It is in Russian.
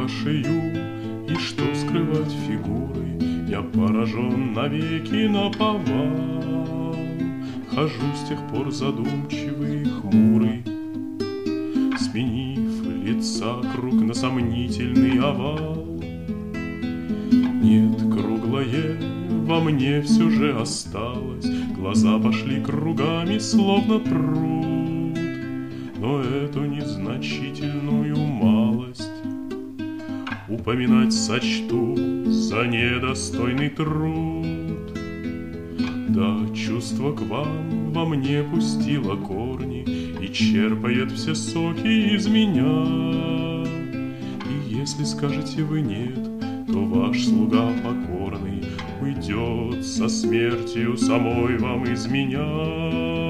шею, и что скрывать фигурой, я поражен навеки наповал. Хожу с тех пор задумчивый и хмурый, сменив лица круг на сомнительный овал. Нет, круглое во мне все же осталось, глаза пошли кругами, словно пруд. Но эту незначительную малость упоминать сочту за недостойный труд. Да, чувство к вам во мне пустило корни и черпает все соки из меня. И если скажете вы нет, то ваш слуга покорный уйдет со смертью самой вам из меня.